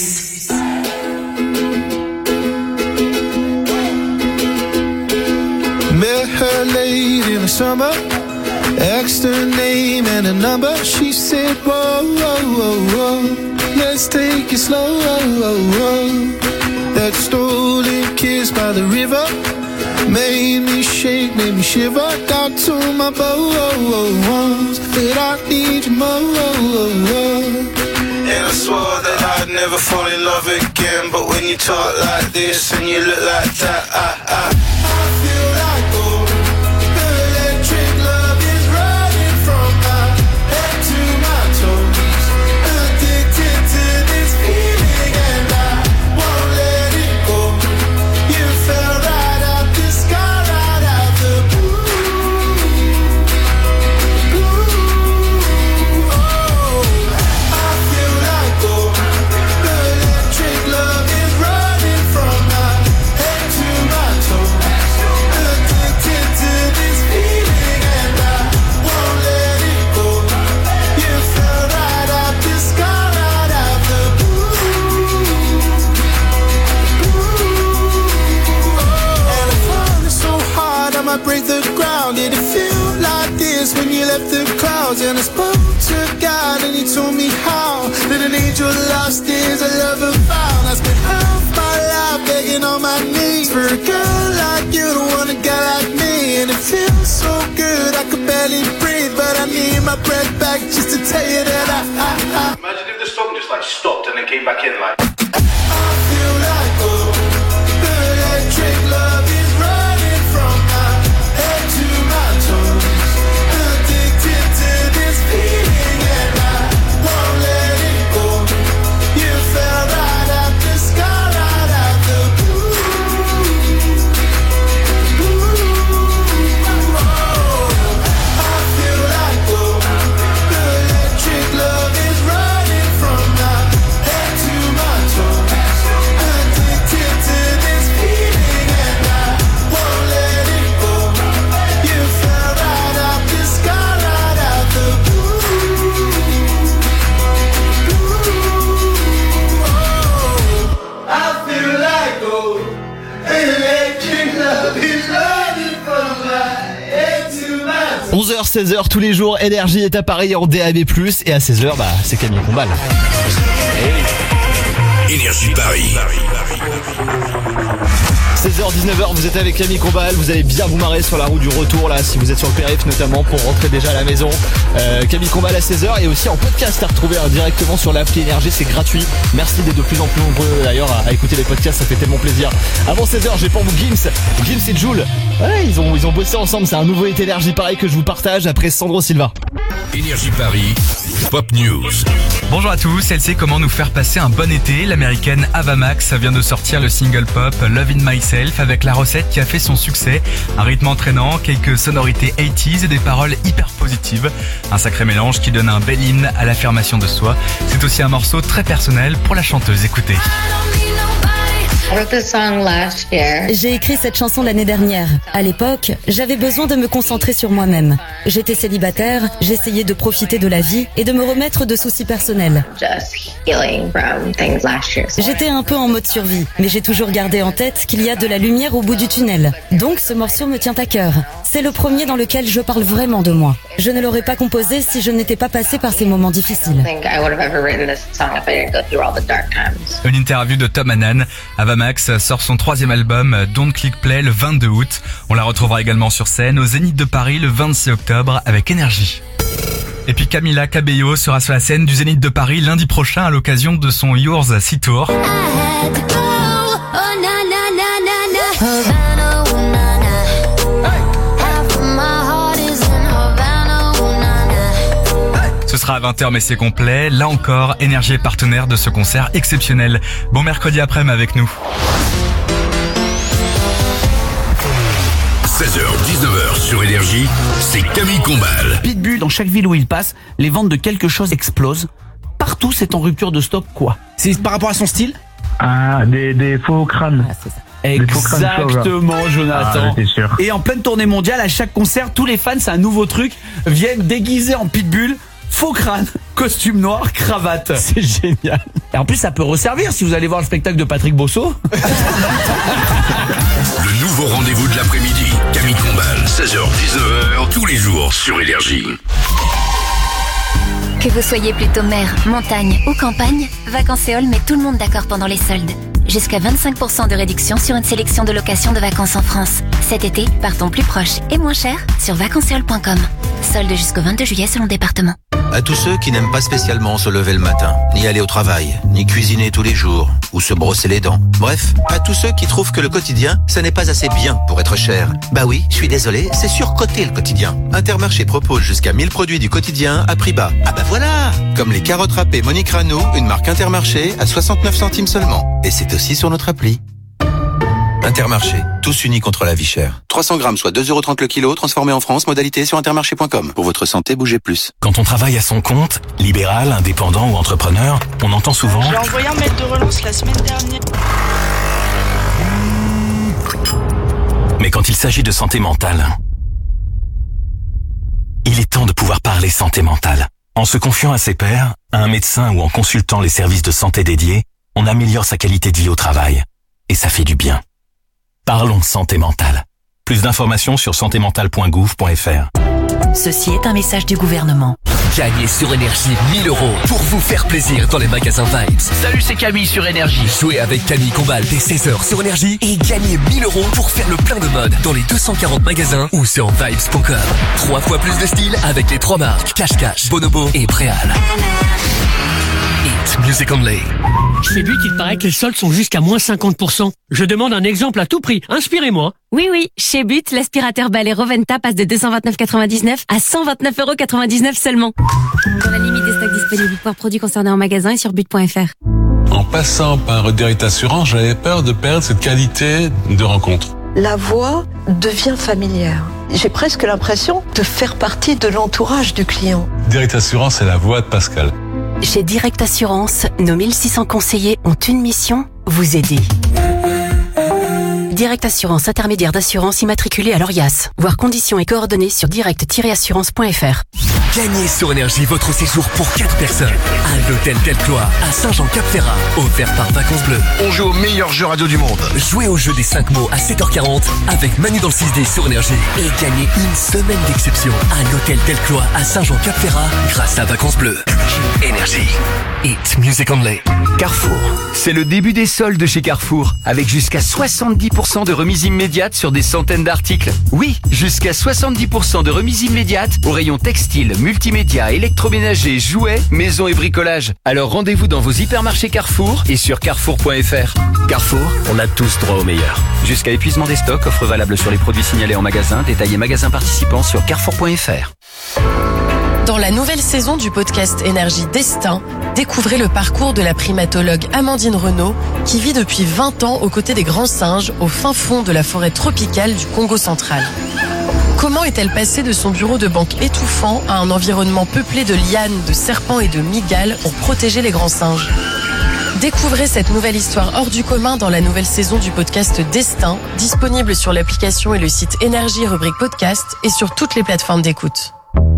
Met her late in the summer, asked her name and a number. She said, whoa, whoa, whoa, whoa, let's take it slow. That stolen kiss by the river made me shake, made me shiver. Got to my bones, but I need you more. And I swore that I'd never fall in love again. But when you talk like this and you look like that, I feel like gold. The electric love is running from my head to my toes. Addicted to this feeling and I won't let it go. You fell right out the sky, right out the blue. Oh, I feel like gold. The electric love is running from my head to my toes. Addicted to this feeling and I won't let it go. You fell right out the sky, right out the blue. And I found it so hard I might break the ground. Did it feel like this when you left the clouds? And I spoke to God and he told me how that an angel lost is a lover found. I spent half my life begging on my knees for a girl like you to want a guy like me. And it feels so good I could barely breathe, but I need my breath back just to tell you that I Imagine if the song just like stopped and then came back in like. I feel like gold. The electric love is running from my head to my toes. Addicted to this feeling and I won't let it go. You fell right out the sky, right out the blue. I feel like gold. The electric love is running from my head to my toes. Addicted to this feeling and I won't let it go. You fell right out the sky, right out the blue. I feel like gold. Electric love is running from my head to my toes. 11h, 16h tous les jours, Énergie est à Paris en DAB+, et à 16h, c'est Camille Combal. Énergie Paris. 16h, 19h, vous êtes avec Camille Combal, vous allez bien vous marrer sur la route du retour là, si vous êtes sur le périph' notamment pour rentrer déjà à la maison. Camille Combal à 16h et aussi en podcast à retrouver directement sur l'appli Énergie, c'est gratuit. Merci d'être de plus en plus nombreux d'ailleurs à écouter les podcasts, ça fait tellement plaisir. Avant 16h, j'ai pour vous Gims et Jul. Ouais, ils ont bossé ensemble, c'est un nouveau hit Énergie Paris que je vous partage après Sandro Silva. Énergie Paris, Pop News. Bonjour à tous, elle sait comment nous faire passer un bon été. L'américaine Ava Max vient de sortir le single pop Love in Myself avec la recette qui a fait son succès. Un rythme entraînant, quelques sonorités 80s et des paroles hyper positives. Un sacré mélange qui donne un bel hymne à l'affirmation de soi. C'est aussi un morceau très personnel pour la chanteuse. Écoutez. J'ai écrit cette chanson l'année dernière. À l'époque, j'avais besoin de me concentrer sur moi-même. J'étais célibataire, j'essayais de profiter de la vie et de me remettre de soucis personnels. J'étais un peu en mode survie, mais j'ai toujours gardé en tête qu'il y a de la lumière au bout du tunnel. Donc ce morceau me tient à cœur. C'est le premier dans lequel je parle vraiment de moi. Je ne l'aurais pas composé si je n'étais pas passée par ces moments difficiles. Une interview de Tom Hannan. Ava Max sort son 3e album Don't Click Play le 22 août. On la retrouvera également sur scène au Zénith de Paris le 26 octobre avec Énergie. Et puis Camila Cabello sera sur la scène du Zénith de Paris lundi prochain à l'occasion de son Yours Sea Tour. Ce sera à 20h mais c'est complet. Là encore, Énergie est partenaire de ce concert exceptionnel. Bon mercredi après-midi avec nous. 16h, 19h sur Énergie, c'est Camille Combal. Pitbull, dans chaque ville où il passe, les ventes de quelque chose explosent. Partout, c'est en rupture de stock, quoi. C'est par rapport à son style ? Ah, des faux crânes. Ah, c'est ça. Exactement, Jonathan. Ah, sûr. Et en pleine tournée mondiale, à chaque concert, tous les fans, c'est un nouveau truc, viennent déguisés en Pitbull, faux crâne, costume noir, cravate. C'est génial. Et en plus, ça peut resservir si vous allez voir le spectacle de Patrick Bosso. Le nouveau rendez-vous de l'après-midi, Camille Combal, 16h, 19h, tous les jours sur Énergie. Que vous soyez plutôt mer, montagne ou campagne, Vacances met tout le monde d'accord pendant les soldes. Jusqu'à 25% de réduction sur une sélection de locations de vacances en France. Cet été, partons plus proche et moins cher sur vacanceol.com. Soldes jusqu'au 22 juillet selon département. À tous ceux qui n'aiment pas spécialement se lever le matin, ni aller au travail, ni cuisiner tous les jours, ou se brosser les dents. Bref, à tous ceux qui trouvent que le quotidien, ça n'est pas assez bien pour être cher. Bah oui, je suis désolé, c'est surcoté le quotidien. Intermarché propose jusqu'à 1000 produits du quotidien à prix bas. Ah bah voilà! Comme les carottes râpées Monique Rano, une marque Intermarché à 69 centimes seulement. Et c'est aussi sur notre appli. Intermarché, tous unis contre la vie chère. 300 grammes, soit 2,30€ le kilo, transformé en France, modalité sur intermarché.com. Pour votre santé, bougez plus. Quand on travaille à son compte, libéral, indépendant ou entrepreneur, on entend souvent... J'ai envoyé un mail de relance la semaine dernière. Mais quand il s'agit de santé mentale, il est temps de pouvoir parler santé mentale. En se confiant à ses pairs, à un médecin ou en consultant les services de santé dédiés, on améliore sa qualité de vie au travail. Et ça fait du bien. Parlons santé mentale. Plus d'informations sur santémentale.gouv.fr. Ceci est un message du gouvernement. Gagnez sur Énergie 1000 € pour vous faire plaisir dans les magasins Vibes. Salut, c'est Camille sur Énergie. Jouez avec Camille Combal dès 16h sur Énergie et gagnez 1000 € pour faire le plein de mode dans les 240 magasins ou sur vibes.com. 3 fois plus de style avec les 3 marques Cache, Bonobo et Préal. Hit Music Only. Chez But, il paraît que les soldes sont jusqu'à moins 50%. Je demande un exemple à tout prix. Inspirez-moi. Oui, chez But, l'aspirateur balai Roventa passe de 229,99 à 129,99 seulement. Dans la limite des stocks disponibles, pour produits concernés en magasin et sur but.fr. En passant par Direct Assurance, j'avais peur de perdre cette qualité de rencontre. La voix devient familière. J'ai presque l'impression de faire partie de l'entourage du client. Direct Assurance, c'est la voix de Pascal. Chez Direct Assurance, nos 1600 conseillers ont une mission, vous aider. Direct Assurance, intermédiaire d'assurance immatriculée à l'ORIAS. Voir conditions et coordonnées sur direct-assurance.fr. Gagnez sur Énergie votre séjour pour 4 personnes à l'hôtel Delclois à Saint-Jean-Cap-Ferrat, offert par Vacances Bleues. On joue au meilleur jeu radio du monde. Jouez au jeu des 5 mots à 7h40 avec Manu dans le 6D sur Énergie et gagnez une semaine d'exception à l'hôtel Delclois à Saint-Jean-Cap-Ferrat grâce à Vacances Bleues. Énergie. Hit Music Only. Carrefour. C'est le début des soldes chez Carrefour, avec jusqu'à 70% de remise immédiate sur des centaines d'articles. Oui, jusqu'à 70% de remise immédiate au rayon textile, multimédia, électroménager, jouets, maison et bricolage. Alors rendez-vous dans vos hypermarchés Carrefour et sur carrefour.fr. Carrefour, on a tous droit au meilleur. Jusqu'à épuisement des stocks, offre valable sur les produits signalés en magasin, détaillés magasins participants sur carrefour.fr. Dans la nouvelle saison du podcast Énergie Destin, découvrez le parcours de la primatologue Amandine Renaud qui vit depuis 20 ans aux côtés des grands singes au fin fond de la forêt tropicale du Congo central. Comment est-elle passée de son bureau de banque étouffant à un environnement peuplé de lianes, de serpents et de mygales pour protéger les grands singes ? Découvrez cette nouvelle histoire hors du commun dans la nouvelle saison du podcast Destin, disponible sur l'application et le site Énergie rubrique podcast et sur toutes les plateformes d'écoute.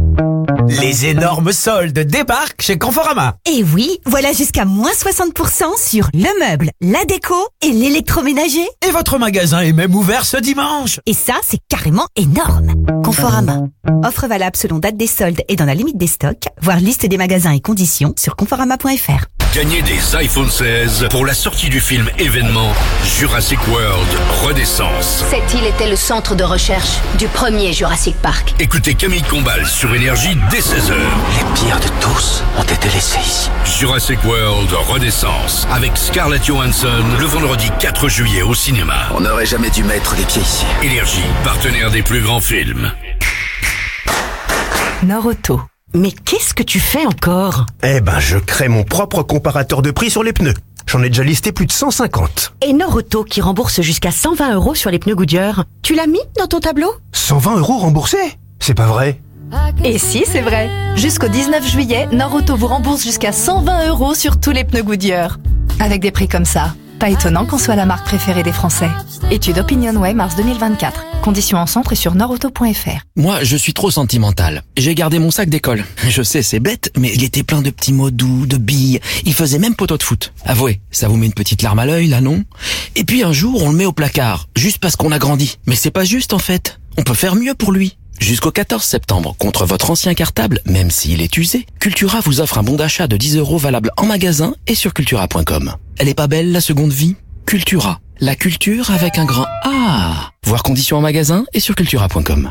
Les énormes soldes débarquent chez Conforama. Et oui, voilà jusqu'à moins 60% sur le meuble, la déco et l'électroménager. Et votre magasin est même ouvert ce dimanche. Et ça, c'est carrément énorme. Conforama. Offre valable selon date des soldes et dans la limite des stocks. Voir liste des magasins et conditions sur conforama.fr. Gagnez des iPhone 16 pour la sortie du film événement Jurassic World Renaissance. Cette île était le centre de recherche du premier Jurassic Park. Écoutez Camille Combal sur Énergie dès 16h. Les pires de tous ont été laissés ici. Jurassic World Renaissance avec Scarlett Johansson le vendredi 4 juillet au cinéma. On n'aurait jamais dû mettre les pieds ici. Énergie, partenaire des plus grands films. Nord Auto. Mais qu'est-ce que tu fais encore? Eh ben, je crée mon propre comparateur de prix sur les pneus. J'en ai déjà listé plus de 150. Et Norauto qui rembourse jusqu'à 120 € sur les pneus Goodyear. Tu l'as mis dans ton tableau? 120 € remboursés? C'est pas vrai. Et si, c'est vrai. Jusqu'au 19 juillet, Norauto vous rembourse jusqu'à 120 € sur tous les pneus Goodyear. Avec des prix comme ça, pas étonnant qu'on soit la marque préférée des Français. Étude OpinionWay mars 2024. Conditions en centre et sur norauto.fr. Moi, je suis trop sentimental. J'ai gardé mon sac d'école. Je sais, c'est bête, mais il était plein de petits mots doux, de billes. Il faisait même poteau de foot. Avouez, ça vous met une petite larme à l'œil, là, non? Et puis un jour, on le met au placard, juste parce qu'on a grandi. Mais c'est pas juste, en fait. On peut faire mieux pour lui. Jusqu'au 14 septembre, contre votre ancien cartable, même s'il est usé, Cultura vous offre un bon d'achat de 10 € valable en magasin et sur cultura.com. Elle est pas belle, la seconde vie? Cultura. La culture avec un grand A. Voir conditions en magasin et sur cultura.com.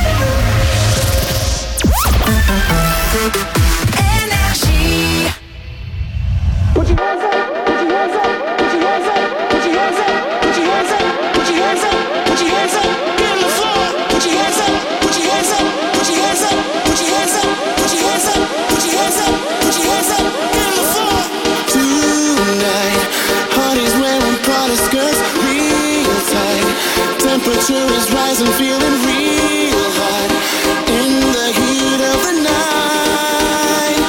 Temperature is rising, feeling real hot in the heat of the night.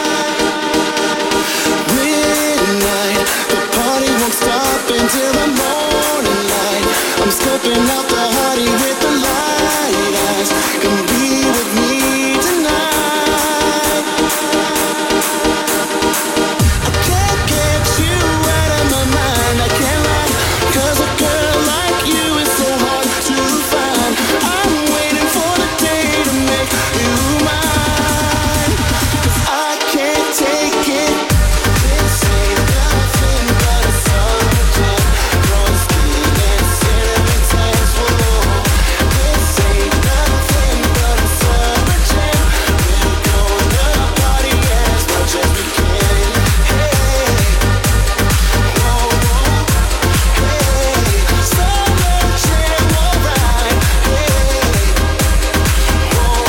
Midnight, the party won't stop until the morning light. I'm scoping out the party with the light eyes. Come be with me tonight. I can't get you out of my mind, I can't lie, 'cause a girl like you is so hard to find. I'm waiting for the day to make you mine, 'cause I can't take it. This ain't nothing but a summer jam. Rose skin and cinnamon tans, whoa. This ain't nothing but a summer jam. We're gonna party as much as we can. Hey, whoa, whoa. Hey, summer jam, alright. Hey, whoa,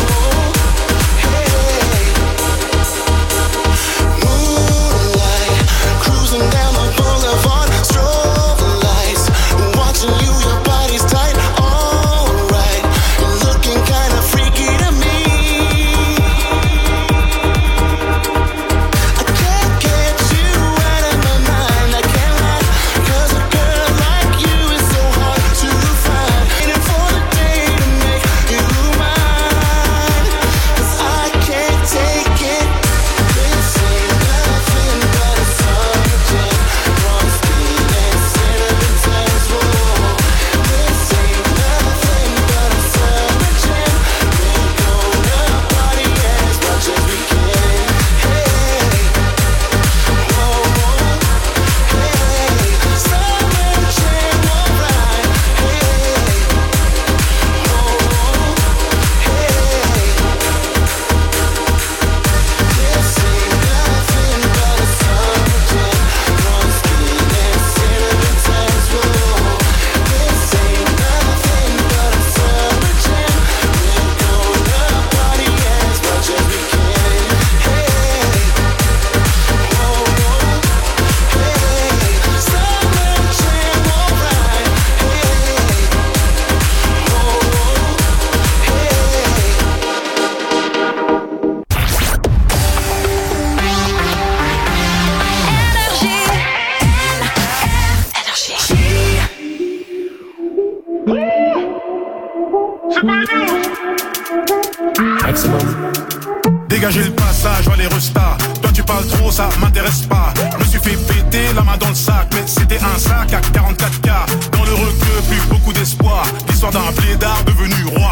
hey. Moonlight, cruising down the boulevard, strobe lights, watching you, your body's tight, alright. You're looking kinda freaky to me. I can't get you out of my mind, I can't lie, 'cause a girl like you is so hard to find. Waiting for the day to make you mine, 'cause I can't take it. This ain't nothing but a summer jam. Rose skin and cinnamon tans, whoa. This ain't nothing but a summer jam. We're gonna party as much as we can. Hey, whoa, whoa. Hey, summer jam, alright. Hey, whoa, whoa. Hey, this ain't nothing but a summer jam. Rose skin and cinnamon tans, whoa. This ain't nothing but a summer jam. We're gonna party as much as we can. Hey, whoa, whoa. Hey, summer jam, alright. Hey, whoa, whoa. Dégagez le passage, les restas. Toi tu parles trop, ça m'intéresse pas. Je me suis fait péter la main dans le sac, mais c'était un sac à 44K. Dans le requeu, plus beaucoup d'espoir. L'histoire d'un blédard devenu roi.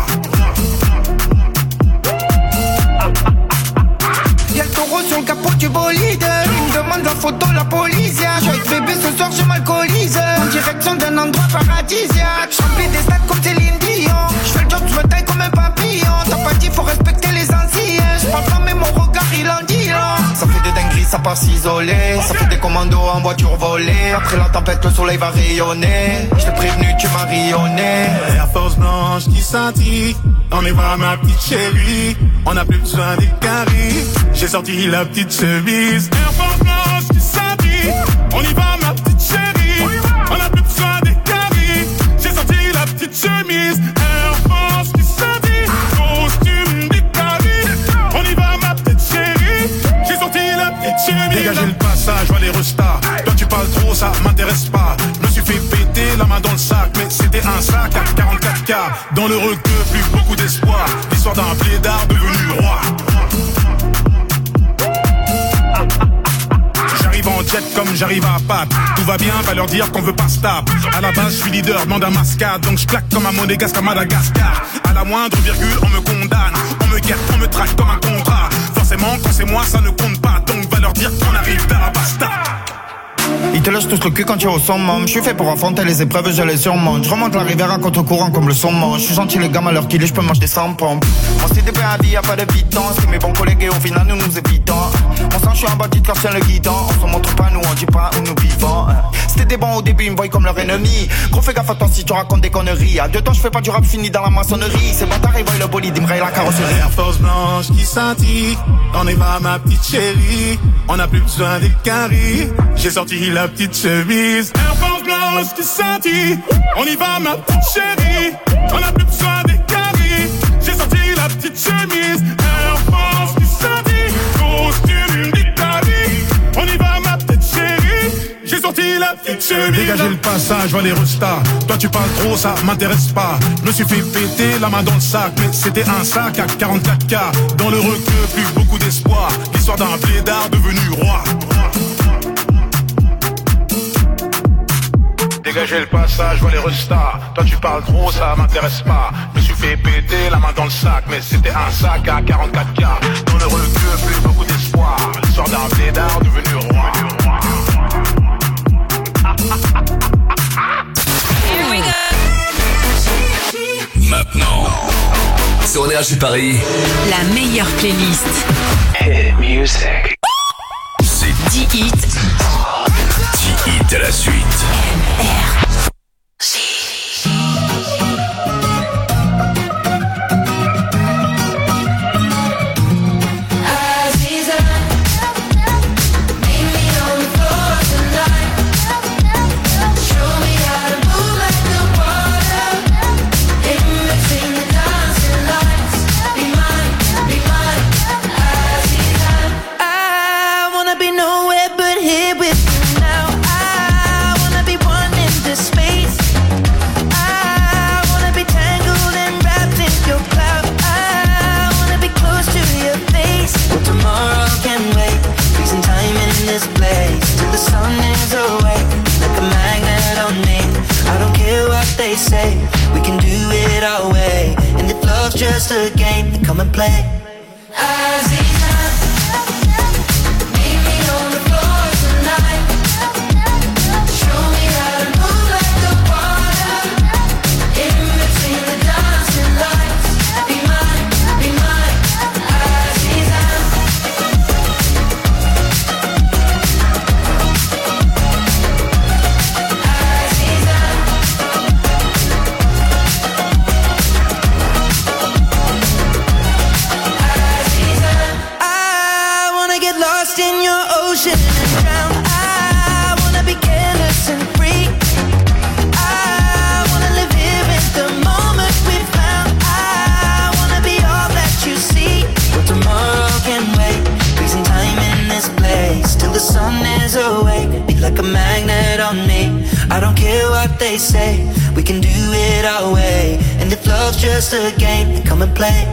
Y'a le taureau sur le capot du bolide. Il me demande la photo, la police. Je suis avec bébé ce soir, je m'alcoolise. En direction d'un endroit paradisiaque. J'remplis des stades comme Céline Dion. J'fais le job, j'me taille comme un papillon. T'as pas dit, faut respecter les anciens. J'parle pas, mais mon regard il en dit long. Ça fait des dingueries, ça part s'isoler. Ça fait des commandes commando en voiture volée. Après la tempête, le soleil va rayonner. Je t'ai prévenu, tu m'as rayonné. Air Force blanche qui scintille. On est voir ma petite chérie. On n'a plus besoin des caries. J'ai sorti la petite chemise. Air Force blanche qui scintille. On y va ma petite chérie. On n'a plus besoin des caries. J'ai sorti la petite chemise. Air Force qui scintille. Costume des caries. On y va ma petite chérie. J'ai sorti la petite chemise. Dégagez le passage, vois les restas. Toi tu parles trop, ça m'intéresse pas. Je me suis fait péter la main dans le sac. Mais c'était un sac à 44K. Dans le requeu, plus beaucoup d'espoir. L'histoire d'un blédard devenu roi. J'arrive en jet comme j'arrive à Pâques. Tout va bien, va leur dire qu'on veut pas stable. À la base, je suis leader, demande un mascade. Donc je claque comme un monégasque à Madagascar. À la moindre virgule, on me condamne. On me guette, on me traque comme un contrat. Forcément, quand c'est moi, ça ne compte pas. Donc va leur dire qu'on arrive vers la basta. Ils te lâchent tous le cul quand tu es au summum. Je suis fait pour affronter les épreuves, je les surmonte. Je remonte la rivière à contre-courant comme le saumon. Je suis gentil les gammes à l'heure qu'il est, je peux manger sans pompe. On s'est débrouillé à vie, y'a pas de pitance. C'est mes bons collègues et au final nous nous évitons. On sent je suis un bandit quand je tiens le guidon. On se montre pas, nous on dit pas où nous vivons. C'était des bons au début, ils me voient comme leur ennemi. Gros fais gaffe à toi si tu racontes des conneries. À 2 temps je fais pas du rap, fini dans la maçonnerie. Ces bâtards ils voient le bolide, ils me rayent la carrosserie. Air Force blanche qui scintille. On est va ma petite chérie. On n'a plus besoin des caries. J'ai sorti la petite chemise. Air Force blanche qui scintille. On y va ma petite chérie. On n'a plus besoin des caries. J'ai sorti la petite chemise. Air Force qui scintille. Costume d'Italie. On y va ma petite chérie. J'ai sorti la petite chemise. Dégagez le passage, vois les restas. Toi tu parles trop, ça m'intéresse pas. Je me suis fait péter la main dans le sac. Mais c'était un sac à 44K. Dans le requeu, plus beaucoup d'espoir. L'histoire d'un blédard devenu roi. Dégagez le passage, vois les restas. Toi tu parles trop, ça m'intéresse pas. Je me suis fait péter la main dans le sac. Mais c'était un sac à 44K. Dans le requeu, plus beaucoup d'espoir. L'histoire d'un blédard devenu roi. Maintenant, sur Énergie Paris, La meilleure playlist. Hit music. C'est 10 hits. 10 hits à la suite. Say we can do it our way, and if love's just a game, then come and play. They say we can do it our way, and if love's just a game, then come and play.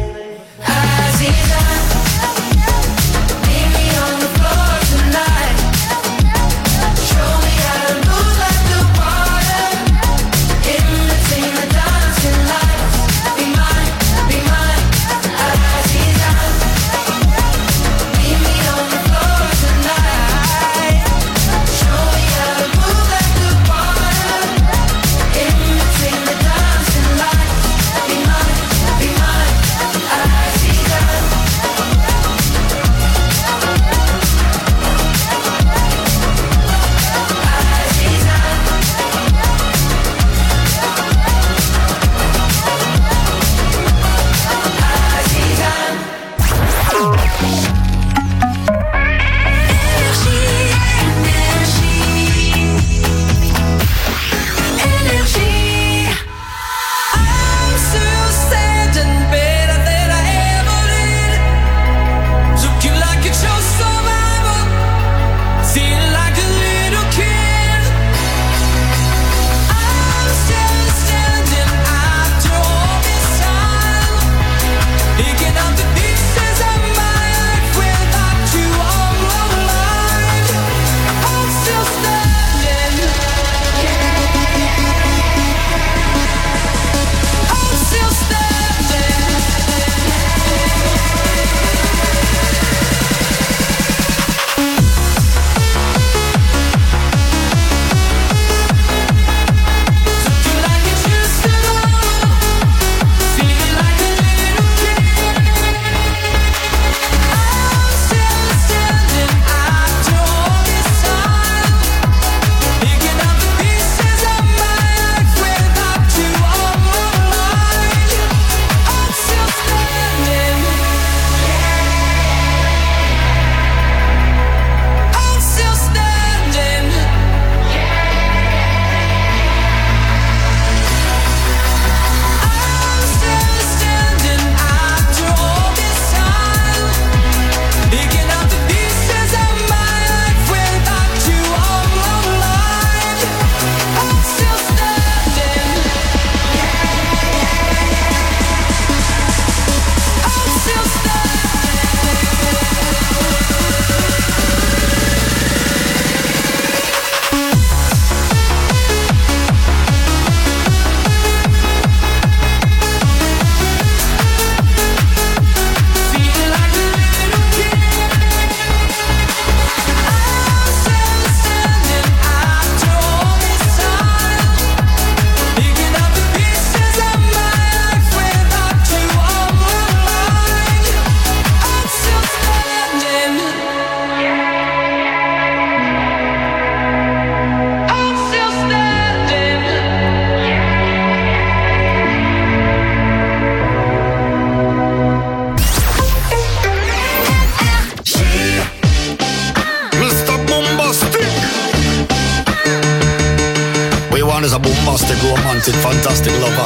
bombastic, romantic, fantastic lover.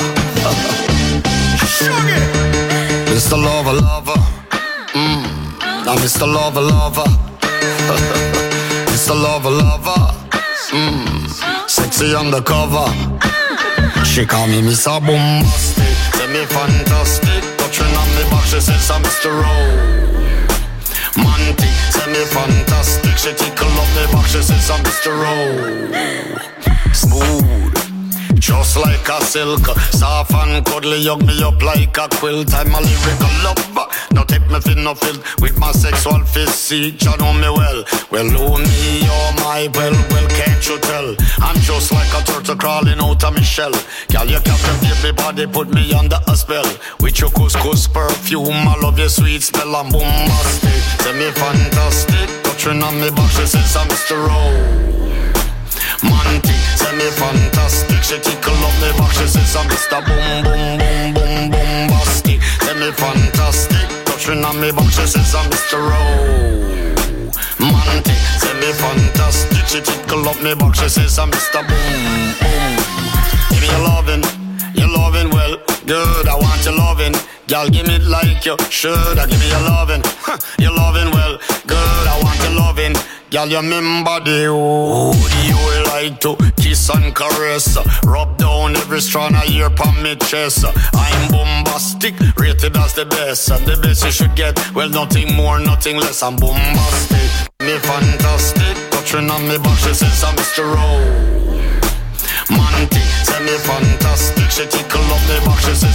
Mr. Lover, lover. Now Mr. Lover, lover. Mr. Lover, lover. Sexy undercover. She call me Mr. Bombastic. Tell me fantastic. Touching on me back, she says I'm Mr. Romantic. Tell me fantastic. She tickle up me back, she says I'm Mr. Smooth, just like a silk. Soft and cuddly, hug me up like a quilt. I'm a lyrical lover. Now take me fin no filled with my sexual physique. You know me well. Well, oh me, oh my, well, can't you tell? I'm just like a turtle crawling out of my shell. Girl, you captivate me body, put me under a spell. With your couscous perfume, I love your sweet smell. I'm bombastic, tell me fantastic. Touching on me back, she says I'm Mr. Romantic, tell me fantastic. She tickle up me back, she says I'm Mr. Boom, boom, boom, boom, bombastic. Tell me fantastic. Touching on me back, she says I'm Mr. Romantic. Tell me fantastic. She tickle up me back, she says I'm Mr. Boom, boom. Give me your loving well, good. I want your loving. Y'all give me it like you should. Give me your loving, your loving well, good. I want your loving. Y'all you remember the you like to kiss and caress, rub down every strand of your palm me chest. I'm bombastic, rated as the best, and the best you should get. Well, nothing more, nothing less. I'm bombastic, me fantastic. Touching on me back, she says I'm Mr. Romantic. Tell me fantastic. She tickle up me back, she says